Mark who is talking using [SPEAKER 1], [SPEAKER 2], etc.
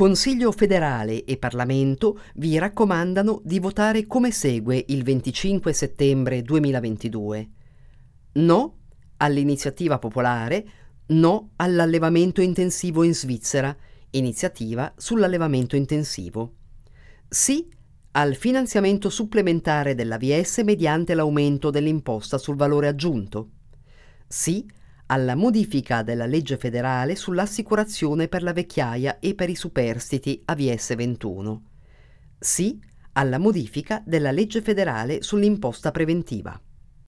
[SPEAKER 1] Consiglio federale e Parlamento vi raccomandano di votare come segue il 25 settembre 2022. No all'iniziativa popolare, no all'allevamento intensivo in Svizzera, iniziativa sull'allevamento intensivo. Sì al finanziamento supplementare dell'AVS mediante l'aumento dell'imposta sul valore aggiunto. Sì alla modifica della legge federale sull'assicurazione per la vecchiaia e per i superstiti AVS 21. Sì alla modifica della legge federale sull'imposta preventiva.